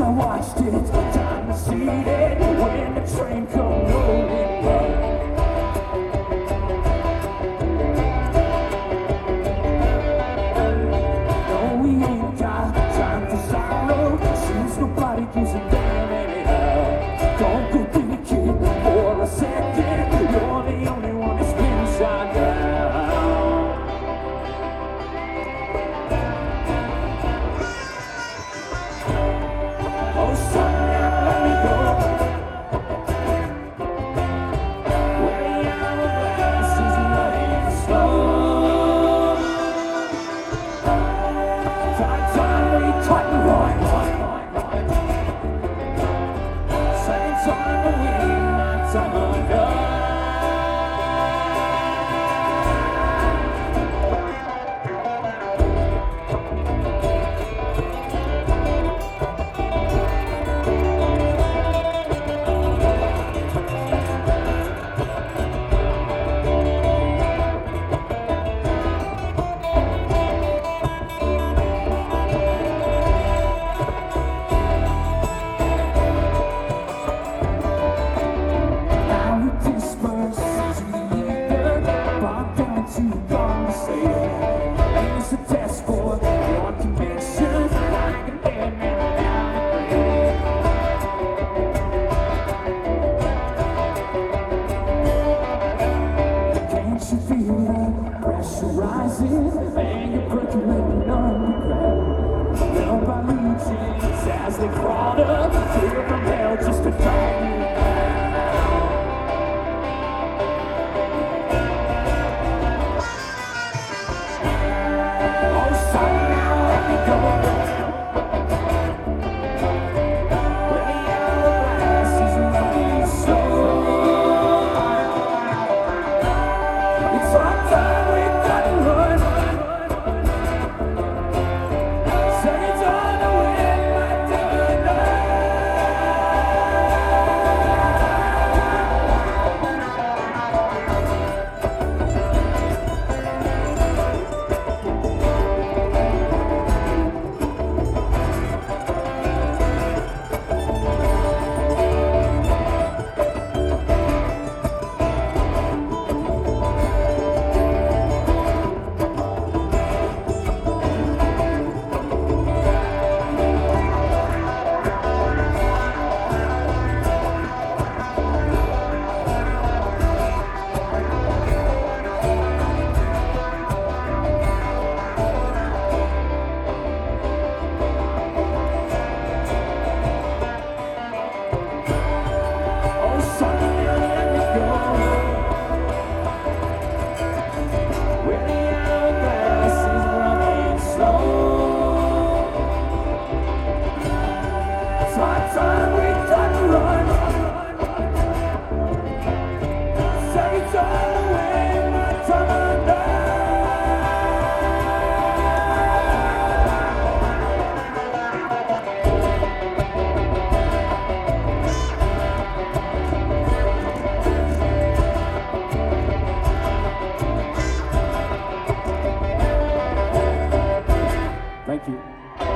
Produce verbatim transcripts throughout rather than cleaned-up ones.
I watched it, time to see it when the train come rolling by. No, we ain't got time for sorrow, since nobody gives a damn anyhow. Don't go thinking for a second, you're the only one that's been shot down. Oh, son, now let me go. Where the hourglass is running slow. Time, time, we cut and run. Second time to win, my time undone. Rising, and you're percolating underground. Down by legions as they crawled up, clear from hell just to drag you down. Oh, son, now let me go. Where the hourglass is running slow. It's our time. Thank you.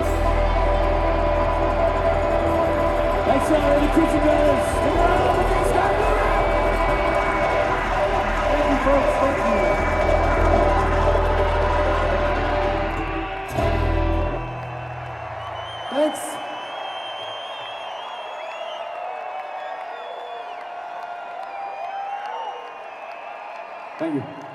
Thanks to all the Creature Brothers. Stick around with these guys. Thank you, folks. Thank you. Thanks. Thank you.